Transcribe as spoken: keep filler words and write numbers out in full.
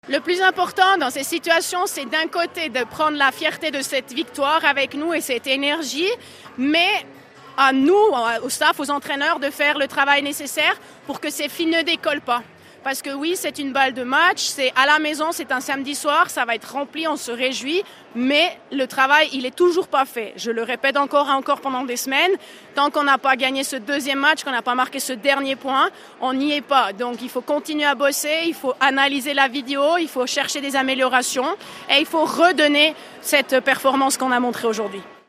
Le plus important dans ces situations, c'est d'un côté de prendre la fierté de cette victoire avec nous et cette énergie, mais à nous, au staff, aux entraîneurs, de faire le travail nécessaire pour que ces filles ne décollent pas. Parce que oui, c'est une balle de match, c'est à la maison, c'est un samedi soir, ça va être rempli, on se réjouit, mais le travail, il est toujours pas fait. Je le répète encore et encore pendant des semaines, tant qu'on n'a pas gagné ce deuxième match, qu'on n'a pas marqué ce dernier point, on n'y est pas. Donc il faut continuer à bosser, il faut analyser la vidéo, il faut chercher des améliorations et il faut redonner cette performance qu'on a montrée aujourd'hui.